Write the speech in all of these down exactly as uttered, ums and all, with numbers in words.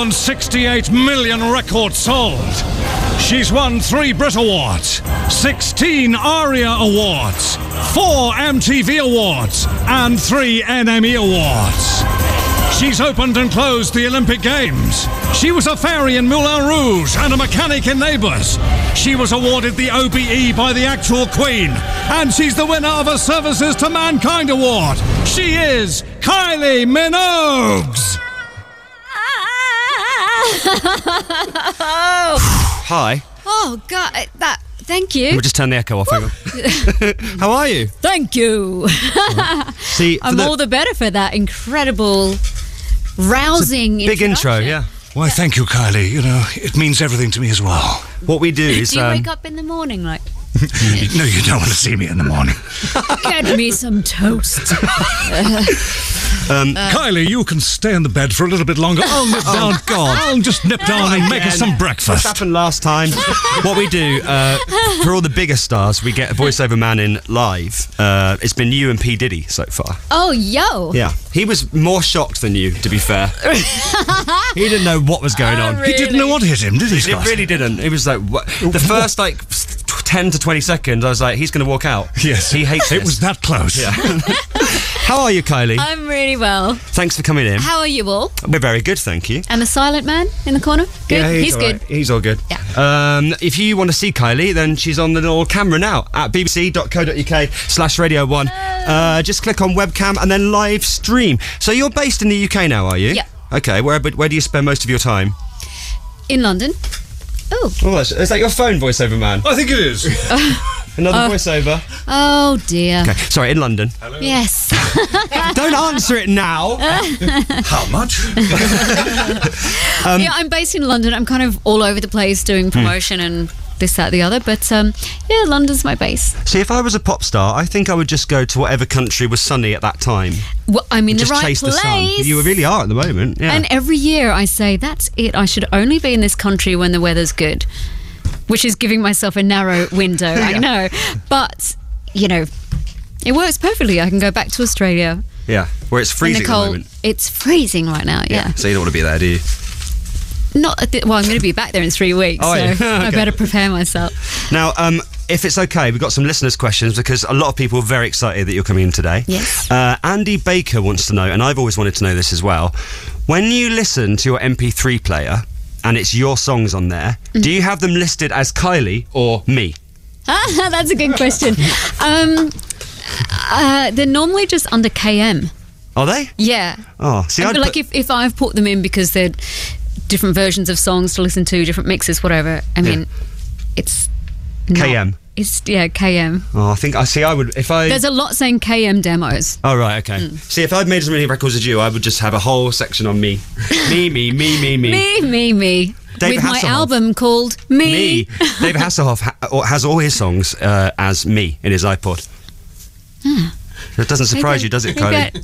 hundred sixty-eight million records sold. She's won three Brit Awards, sixteen ARIA Awards, four M T V Awards, and three N M E Awards. She's opened and closed the Olympic Games. She was a fairy in Moulin Rouge and a mechanic in Neighbours. She was awarded the O B E by the actual Queen. And she's the winner of a Services to Mankind Award. She is Kylie Minogue. Hi. Oh, God, that... Thank you. We'll just turn the echo off. Hang on. How are you? Thank you. Right. See, I'm the, all the better for that incredible, rousing big intro, yeah. Why, thank you, Kylie. You know, it means everything to me as well. What we do is... Do you um, wake up in the morning like... No, you don't want to see me in the morning. Get me some toast. um, uh, Kylie, you can stay in the bed for a little bit longer. I'll nip oh, down. God. I'll just nip down and make us some breakfast. This happened last time. What we do, uh, for all the bigger stars, we get a voiceover man in live. Uh, it's been you and P. Diddy so far. Oh, yo. Yeah. He was more shocked than you, to be fair. He didn't know what was going oh, on. Really? He didn't know what hit him, did he, Scott? He really didn't. It was like, what? The first, like, ten to twenty seconds, I was like, he's going to walk out. Yes. He hates it. this. was that close. Yeah. How are you, Kylie? I'm really well. Thanks for coming in. How are you all? We're very good, thank you. And the silent man in the corner? Good? Yeah, he's, he's all good. right. He's all good. Yeah. Um, if you want to see Kylie, then she's on the little camera now at bbc.co.uk slash radio one. Uh, just click on webcam and then live stream. So you're based in the U K now, are you? Yeah. Okay, where, but where do you spend most of your time? In London. Oh. Oh, that's, is that your phone voiceover man? I think it is. Another Uh, voiceover. Oh, dear. Okay, sorry, in London. Hello. Yes. Don't answer it now. How much? um, yeah, I'm based in London. I'm kind of all over the place doing promotion and this, that, the other. But, um, yeah, London's my base. See, if I was a pop star, I think I would just go to whatever country was sunny at that time. Well, I'm in the just right chase place. the sun. You really are at the moment, yeah. And every year I say, that's it. I should only be in this country when the weather's good. Which is giving myself a narrow window, Yeah. I know. But, you know, it works perfectly. I can go back to Australia. Yeah, where it's freezing in the cold. at the moment. It's freezing right now, yeah. So you don't want to be there, do you? Not at the, well, I'm going to be back there in three weeks, Oh, so yeah. Okay. I better prepare myself. Now, um, if it's okay, we've got some listeners' questions because a lot of people are very excited that you're coming in today. Yes. Uh, Andy Baker wants to know, and I've always wanted to know this as well, when you listen to your M P three player and it's your songs on there, mm. do you have them listed as Kylie or me? Ah, that's a good question. um, uh, they're normally just under K M. Are they? Yeah. Oh, see, I I'd feel like put- if, if I've put them in because they're different versions of songs to listen to, different mixes, whatever, I mean, Yeah. it's not, K M. It's, yeah, K M. Oh, I think, I see, I would, if I... There's a lot saying K M demos. Oh, right, okay. Mm. See, if I'd made as many records as you, I would just have a whole section on me. me, me, me, me, me. Me, me, me. David With my Hasselhoff. album called Me. Me. David Hasselhoff ha- has all his songs uh, as me in his iPod. Hmm. It doesn't surprise Maybe- you, does it, maybe Kylie?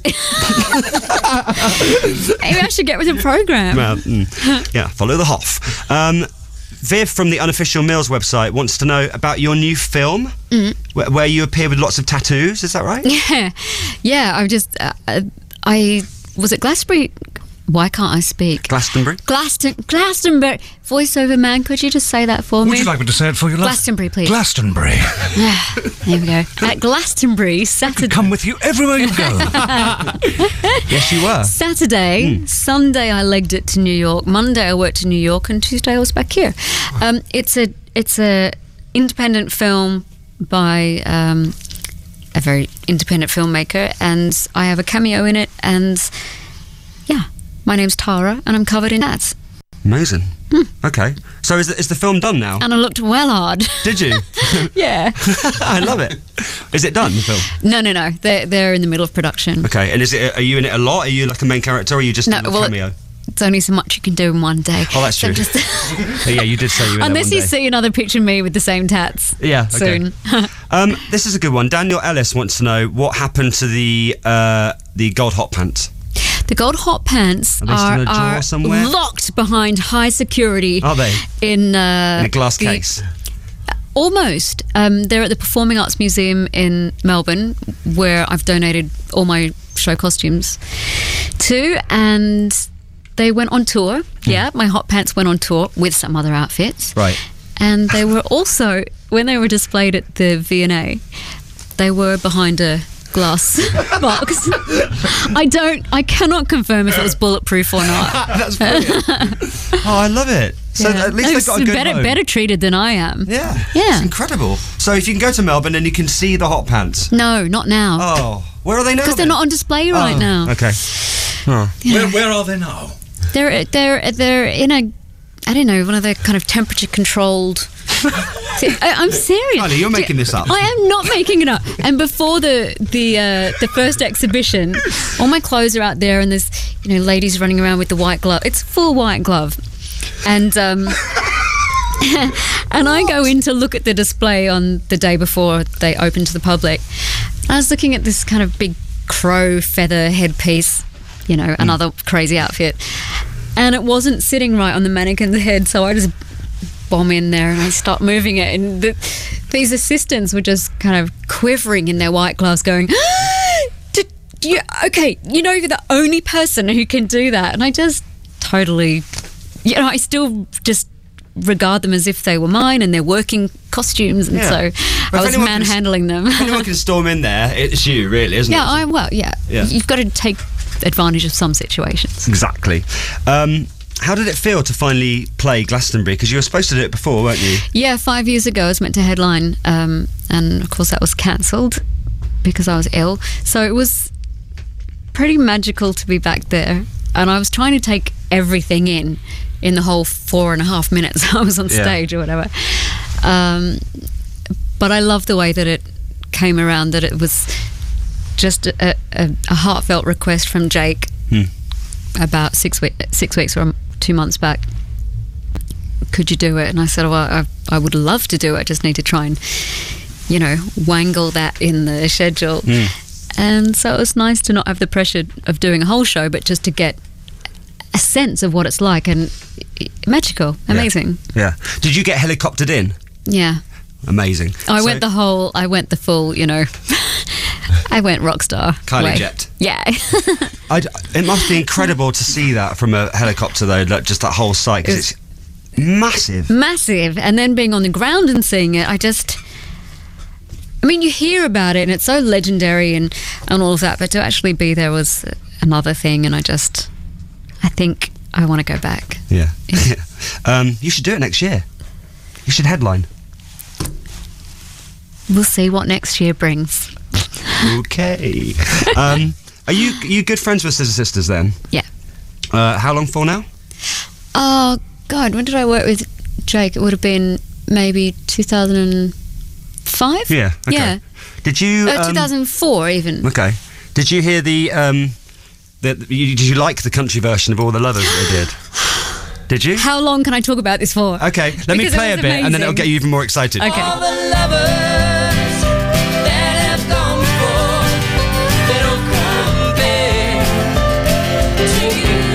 I, maybe I should get with the programme. Well, mm, yeah, follow the Hoff. Um, Viv from the Unofficial Mills website wants to know about your new film, Mm. where, where you appear with lots of tattoos. Is that right? Yeah, yeah. I just, uh, uh, I was at Glastonbury. Why can't I speak? Glastonbury. Glaston, Glastonbury. Voiceover man, could you just say that for me? Would you like me to say it for you, love? Glastonbury, please. Glastonbury. There we go. At Glastonbury, Saturday. Come with you everywhere you go. Yes, you were. Saturday, Mm. Sunday I legged it to New York. Monday I worked to New York, and Tuesday I was back here. Um, it's a it's a independent film by um, a very independent filmmaker, and I have a cameo in it. And yeah, my name's Tara, and I'm covered in ads. Amazing. Hmm. Okay. So is the, is the film done now? And I looked well hard. Did you? Yeah. I love it. Is it done, the film? No, no, no. They're they're in the middle of production. Okay. And is it? Are you in it a lot? Are you like a main character, or are you just No, a little well, cameo? It's only so much you can do in one day. Oh, that's So true. just- Yeah, you did say you were in Unless that you one day. see another picture of me with the same tats. Yeah, okay. Soon. um, this is a good one. Daniel Ellis wants to know what happened to the uh, the gold hot pants. The gold hot pants Are they still are, in a drawer are somewhere? locked behind high security. Are they? In, uh, In a glass the- case. Almost. Um, they're at the Performing Arts Museum in Melbourne, where I've donated all my show costumes to, and they went on tour. Yeah, my hot pants went on tour with some other outfits. Right. And they were also, when they were displayed at the V and A, they were behind a glass box. I don't, I cannot confirm if it was bulletproof or not. That's brilliant. Oh, I love it. So Yeah. at least It they've got a was good better, home. better treated than I am. Yeah. Yeah. It's incredible. So if you can go to Melbourne and you can see the hot pants. No, not now. Oh, where are they now? Because they're then? not on display right Oh, now. Okay. Oh. Where, where are they now? They're they're they're in a, I don't know, one of the kind of temperature controlled. I, I'm serious. Honey, you're making this up. I am not making it up. And before the the uh, the first exhibition, all my clothes are out there, and there's, you know, ladies running around with the white glove. It's full white glove, and um, and I go in to look at the display on the day before they open to the public. I was looking at this kind of big crow feather headpiece, you know, another crazy outfit, and it wasn't sitting right on the mannequin's head, so I just bomb in there and I start moving it, and the, these assistants were just kind of quivering in their white gloves going, Did you, okay, you know, you're the only person who can do that. And I just totally, you know, I still just regard them as if they were mine, and they're working costumes, and Yeah. so But I if was anyone can- manhandling them. If anyone can storm in there, it's you, really, isn't Yeah, it? I well, yeah. Yeah. You've got to take advantage of some situations. Exactly. Um, how did it feel to finally play Glastonbury? Because you were supposed to do it before, weren't you? Yeah, five years ago I was meant to headline, um, and of course that was cancelled because I was ill. So it was pretty magical to be back there, and I was trying to take everything in in the whole four and a half minutes I was on Yeah. stage or whatever. Um, but I love the way that it came around, that it was just a, a, a heartfelt request from Jake Hmm. about six, week, six weeks or two months back. Could you do it? And I said, well, I, I would love to do it. I just need to try and, you know, wangle that in the schedule. Mm. And so it was nice to not have the pressure of doing a whole show, but just to get a sense of what it's like. And magical, amazing. Yeah. Did you get helicoptered in? Yeah. Amazing. I So- went the whole, I went the full, you know, I went rock star. Kylie way. Jet. Yeah. I'd, it must be incredible to see that from a helicopter, though, like just that whole site, because It's- it's massive. Massive. And then being on the ground and seeing it, I just, I mean, you hear about it and it's so legendary and, and all of that, but to actually be there was another thing, and I just, I think I want to go back. Yeah. um, you should do it next year. You should headline. We'll see what next year brings. Okay. um, are you you good friends with Scissor Sisters then? Yeah. Uh, how long for now? Oh, God, when did I work with Jake? It would have been maybe two thousand five? Yeah. Okay. Yeah. Did you? Uh, um, two thousand four even. Okay. Did you hear the? Um, the you, did you like the country version of All the Lovers that they did? Did you? How long can I talk about this for? Okay. Let me Because it play a was bit, and then it'll amazing. get you even more excited. Okay. All the lovers that have gone before, they don't compare to you.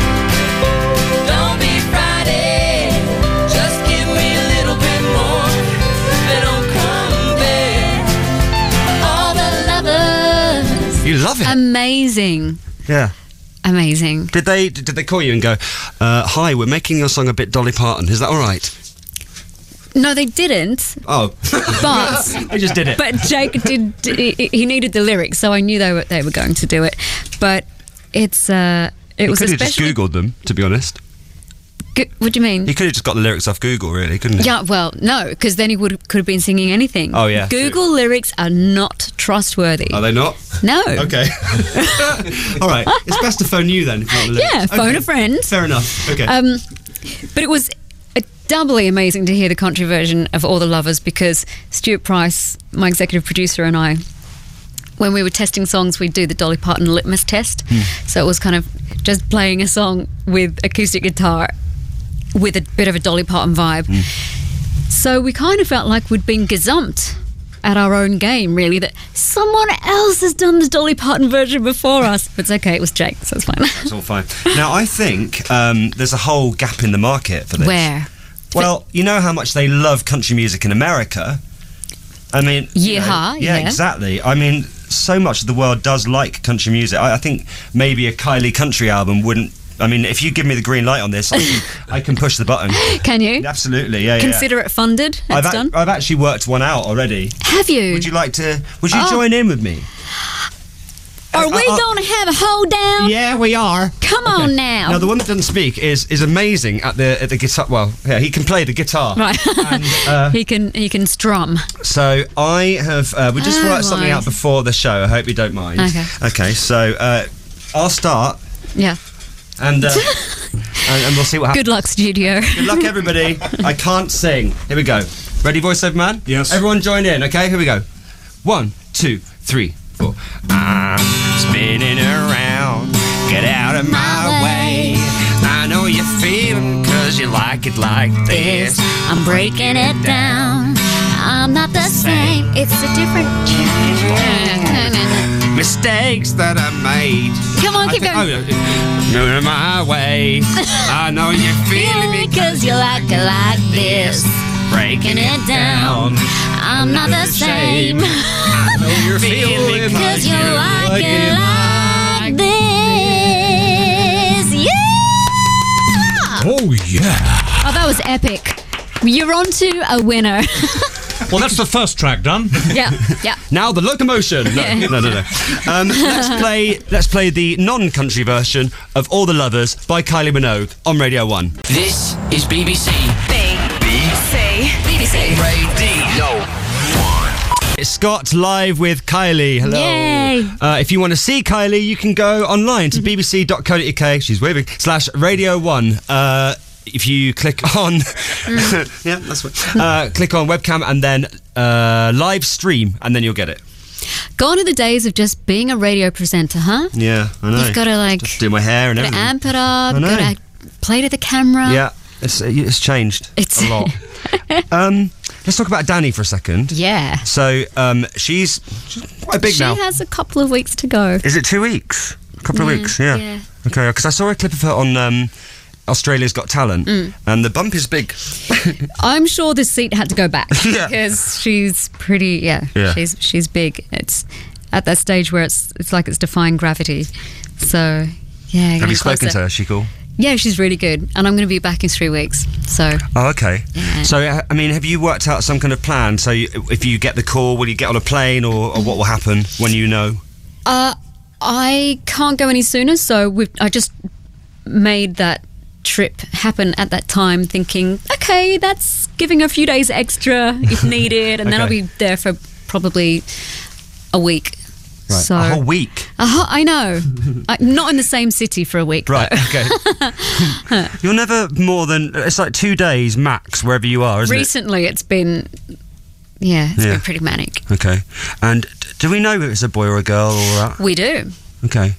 Don't be frightened, just give me a little bit more. They don't compare. All the lovers. You love it. Amazing. yeah. Amazing. Did they did they call you and go, uh, "Hi, we're making your song a bit Dolly Parton. Is that all right?" No, they didn't. Oh, But I just did it. but Jake did. He he needed the lyrics, so I knew they were they were going to do it. But it's uh, it You was could have just especially. Googled them, to be honest. Go- what do you mean? You could have just got the lyrics off Google, really, couldn't you? Yeah, well, no, because then he would could have been singing anything. Oh, yeah, Google lyrics are not trustworthy. Are they not? No. Okay. All right. It's best to phone you then. If not the lyrics. Yeah, phone Okay. a friend. Fair enough. Okay. Um, but it was uh, doubly amazing to hear the country version of All the Lovers, because Stuart Price, my executive producer, and I, when we were testing songs, we'd do the Dolly Parton litmus test. So it was kind of just playing a song with acoustic guitar with a bit of a Dolly Parton vibe. So we kind of felt like we'd been gazumped at our own game, really, that someone else has done the Dolly Parton version before us. But it's okay, it was Jake, so it's fine. It's all fine. Now, I think um, there's a whole gap in the market for this. Where? Well, you know how much they love country music in America. I mean, you know, Yeehaw, yeah, yeah. exactly. I mean, so much of the world does like country music. I, I think maybe a Kylie country album wouldn't I mean, if you give me the green light on this, I can, I can push the button. Can you? Absolutely, yeah, yeah. Consider it funded. It's I've, ac- done. I've actually worked one out already. Have you? Would you like to? Would you Oh. join in with me? Are Uh, we uh, uh, going to have a hold down? Yeah, we are. Come on now. Now the one that doesn't speak is is amazing at the at the guitar. Well, yeah, he can play the guitar. Right. And, uh, he can he can strum. so I have uh, we just Oh, worked something right. out before the show. I hope you don't mind. Okay. Okay. So uh, I'll start Yeah. and, uh, and and we'll see what happens. Good luck, studio. Good luck, everybody. I can't sing. Here we go. Ready, voiceover man? Yes. Everyone join in, okay? Here we go. One, two, three, four. I'm spinning around. Get out of my way. I know you're feeling cause you like it like this. I'm breaking it down. I'm not the same. It's a different. Mistakes that I made. Come on, I keep think- going. oh, yeah. No, in my way. I know you're feeling me Because you like it like this. breaking it down. I'm not the same. I know you're feeling Because you like it like this. Yeah! Oh, yeah. Oh, that was epic. You're on to a winner. Well, that's the first track done. yeah, yeah. Now the locomotion. No, Yeah. no, no, no. Um, let's play. Let's play the non-country version of "All the Lovers" by Kylie Minogue on Radio One. This is B B C. B C B B C Radio It's Scott live with Kylie. Hello. Yay. Uh, if you want to see Kylie, you can go online to b b c dot co dot u k. She's waving slash Radio One. Uh, if you click on, yeah, that's what. Uh, click on webcam and then uh, live stream, and then you'll get it. Gone are the days of just being a radio presenter, huh? Yeah, I know. You've got to like Just do my hair and gotta everything. amp it up. I know. Got to play to the camera. Yeah, it's it's changed It's- a lot. um, let's talk about Danny for a second. Yeah. So um, she's, she's quite big She now. has a couple of weeks to go. Is it two weeks? A couple Yeah, of weeks, yeah. yeah. Okay, because I saw a clip of her on um, Australia's Got Talent, Mm. and the bump is big. I'm sure the seat had to go back Yeah. because she's pretty. Yeah, Yeah. she's she's big. It's at that stage where it's it's like it's defying gravity. So yeah. Have getting you spoken closer. to her? Is she cool? Yeah, she's really good, and I'm going to be back in three weeks. So Oh, okay. Yeah. So, uh, I mean, have you worked out some kind of plan? So, you, if you get the call, will you get on a plane, or, or what will happen when you know? uh, I can't go any sooner. So we've, I just made that trip happen at that time, thinking, okay, that's giving her a few days extra if needed, and then I'll Okay. be there for probably a week. So a whole week. A ho- I know. I'm not in the same city for a week. Right, though. okay. You're never more than, it's like two days max wherever you are, isn't Recently, it's been, yeah, it's Yeah. been pretty manic. it? Okay. And d- do we know if it's a boy or a girl or that? We do. Okay.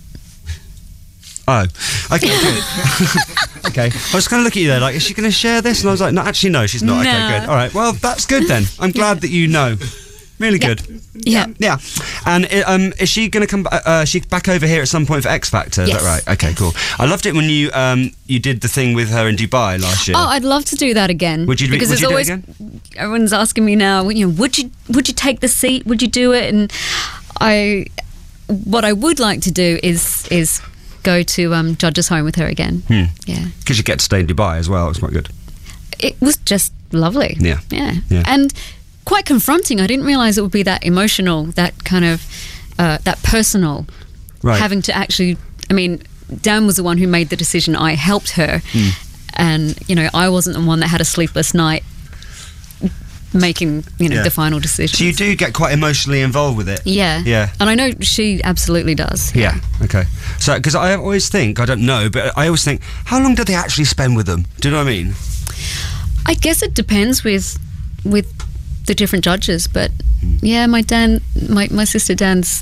Oh, okay, good. Okay. I was going to look at you there, like, is she going to share this? And I was like, no, actually, no, she's not. Okay, No. good. All right, well, that's good then. I'm glad that you know. Really Yeah. good. Yeah. Yeah. And uh, um, is she going to come? Uh, uh, she back over here at some point for X Factor? Is Yes. that right? Okay, cool. I loved it when you um you did the thing with her in Dubai last year. Oh, I'd love to do that again. Would you do- Because would there's you do it always again? everyone's asking me now. You know, would you would you take the seat? Would you do it? And I, what I would like to do is is go to um, Judge's Home with her again. Hmm. Yeah, Because you get to stay in Dubai as well. It's quite good. it was just lovely. Yeah. yeah, Yeah. and quite confronting. I didn't realize it would be that emotional, that kind of uh, that personal. Right. Having to actually, I mean, Dan was the one who made the decision. I helped her, Hmm. and you know, I wasn't the one that had a sleepless night making you know Yeah. the final decision. So you do get quite emotionally involved with it. Yeah, Yeah. and I know she absolutely does. Yeah. Okay. So, because I always think, I don't know, but I always think, how long do they actually spend with them? Do you know what I mean? I guess it depends with with the different judges, but Hmm. yeah, my Dan, my my sister Dan's,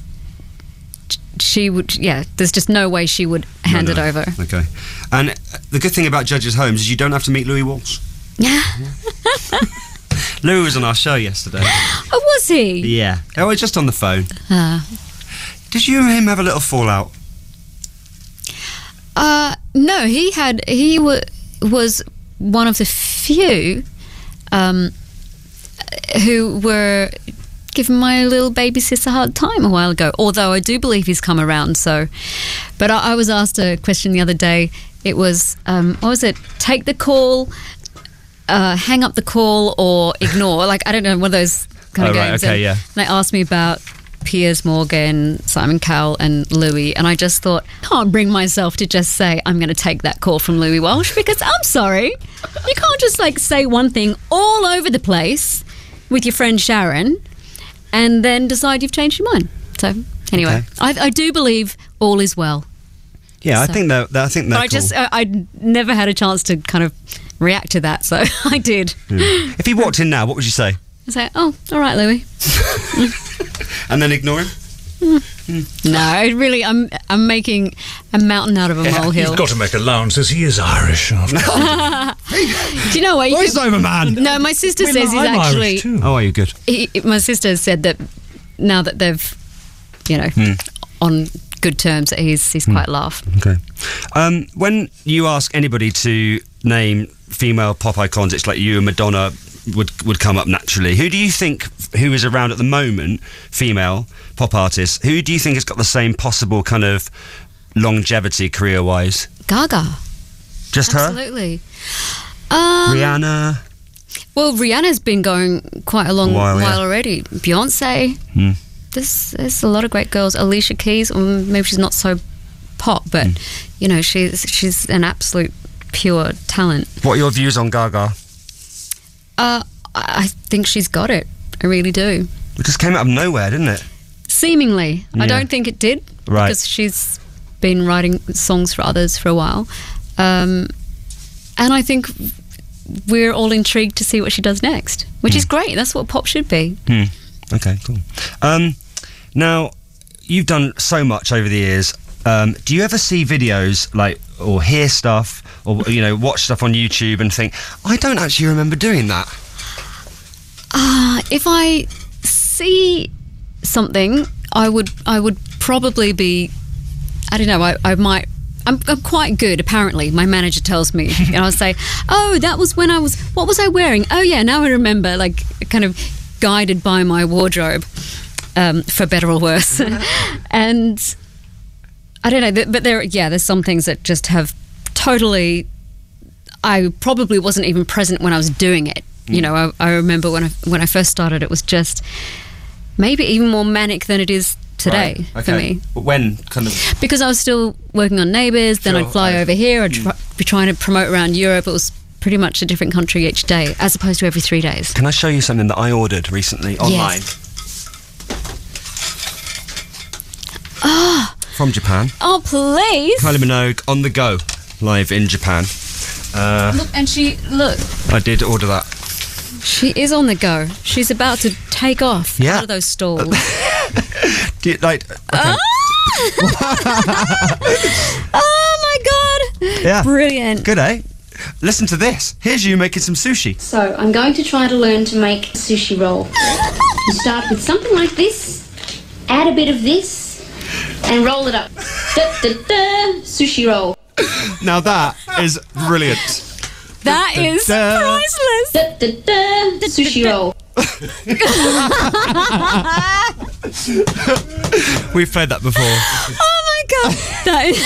she would. Yeah, there's just no way she would hand No, it no. over. Okay. And uh, the good thing about Judges' Homes is you don't have to meet Louis Walsh. Yeah, Louis was on our show yesterday. oh, was he? Yeah. Oh, we're just on the phone. Ah. Did you and him have a little fallout? Uh, no, he had. He wa- was one of the few um, who were giving my little baby sis a hard time a while ago. Although I do believe he's come around. So, but I, I was asked a question the other day: it was um, what was it? Take the call, uh, hang up the call, or ignore. Like I don't know, one of those kind of Oh, right, games. okay, and yeah. They asked me about Piers Morgan, Simon Cowell, and Louis, and I just thought, can't bring myself to just say I'm going to take that call from Louis Walsh, because I'm sorry, you can't just like say one thing all over the place with your friend Sharon, and then decide you've changed your mind. So anyway, Okay. I, I do believe all is well. Yeah, I So- think that I think But they're I just, cool. I, I never had a chance to kind of react to that, so I did. If he walked in now, what would you say? I say, oh, all right, Louis. And then ignore him? No, I really, I'm, I'm making a mountain out of a molehill. You've got to make allowances. He is Irish. After all. Do you know what? You Voice could- over man. no, my sister I mean, says he's I'm actually. Irish too. Oh, are you good? He, my sister said that now that they've, you know, Hmm. on good terms, that he's he's quite laugh. Okay. Um, when you ask anybody to name female pop icons, it's like you and Madonna would would come up naturally. Who do you think who is around at the moment, female pop artists? Who do you think has got the same possible kind of longevity career wise? Gaga, Just her? absolutely. Um, Rihanna. Well, Rihanna's been going quite a long A while, while, yeah. already. Beyonce. Hmm. There's, there's a lot of great girls. Alicia Keys, or maybe she's not so pop, but Hmm. you know, she's she's an absolute pure talent. What are your views on Gaga? Uh, I I think she's got it. I really do. It just came out of nowhere, didn't it? Seemingly, Yeah. I don't think it did, Right. because she's been writing songs for others for a while, um, and I think we're all intrigued to see what she does next, which is great. That's what pop should be. Hmm. Okay, cool. Um, now, you've done so much over the years. Um, do you ever see videos, like, or hear stuff, or, you know, watch stuff on YouTube and think, I don't actually remember doing that? Uh, if I see something, I would I would probably be, I don't know, I, I might, I'm, I'm quite good, apparently. My manager tells me, and I'll say, oh, that was when I was, what was I wearing? Oh yeah, now I remember, like, kind of guided by my wardrobe, um, for better or worse. And I don't know, th- but there, yeah, there's some things that just have totally, I probably wasn't even present when I was doing it. You know, I, I remember when I when I first started, it was just maybe even more manic than it is today Right, for okay. me. But when, kind of... Because I was still working on Neighbours, then Sure, I'd fly I- over here, I'd tr- be trying to promote around Europe. It was pretty much a different country each day, as opposed to every three days. Can I show you something that I ordered recently online? Ah, From Japan. oh please! Kylie Minogue on the go, live in Japan. Uh, Look, and she look, I did order that. she is on the go. She's about to take off Yeah. out of those stalls. Do you, like, okay. Ah! Oh my god! Yeah. Brilliant. Good, eh? Listen to this. Here's you making some sushi. So I'm going to try to learn to make a sushi roll. You start with something like this, add a bit of this, and roll it up. Da, da, da, sushi roll. Now that is brilliant. That is Da, da. priceless. Da, da, da, sushi roll. We've played that before. Oh my god! That is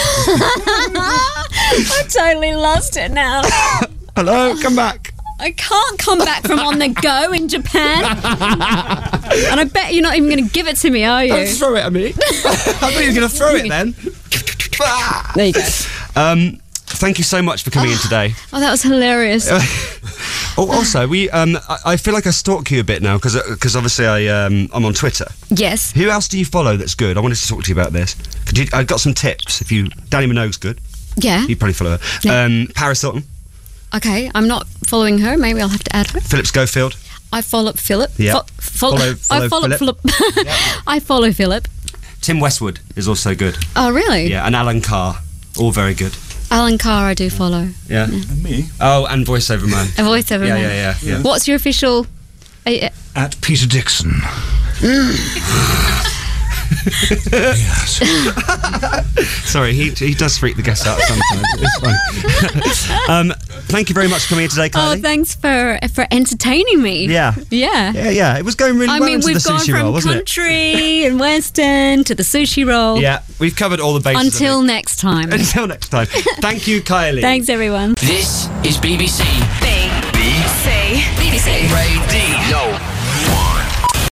I totally lost it now. Hello, come back. I can't come back from on the go in Japan. And I bet you're not even going to give it to me, are you? Don't throw it at me. I thought you were going to throw it then. There you go. Um, thank you so much for coming in today. Oh, that was hilarious. Oh, also, we um, I, I feel like I stalk you a bit now because because obviously I um, I'm on Twitter. Yes. Who else do you follow that's good? I wanted to talk to you about this. Could you, I've got some tips. If you Danny Minogue's good, Yeah. you probably follow her. Yeah. Um, Paris Hilton, Okay, I'm not following her. Maybe I'll have to add her. Philip Schofield, I follow Philip. Yeah. Fo- fol- Follow- follow I follow Philip. Philip. I follow Philip. Tim Westwood is also good. Oh, really? Yeah, and Alan Carr, all very good. Alan Carr, I do follow. Yeah. And me, Oh, and voiceover man. A voiceover Yeah, man. yeah, yeah, yeah. What's your official? Uh, uh, at Peter Dixon. Yes. Sorry, he he does freak the guests out sometimes. It's fine. um, thank you very much for coming in today, Kylie. Oh, thanks for for entertaining me. Yeah. Yeah. Yeah, yeah. It was going really I well mean, into we've the gone sushi from roll, wasn't country and western to the sushi roll. it? Yeah, we've covered all the bases. I Until think. next time. Until next time. Thank you, Kylie. Thanks, everyone. This is B B C B. B C. B B C. Radio.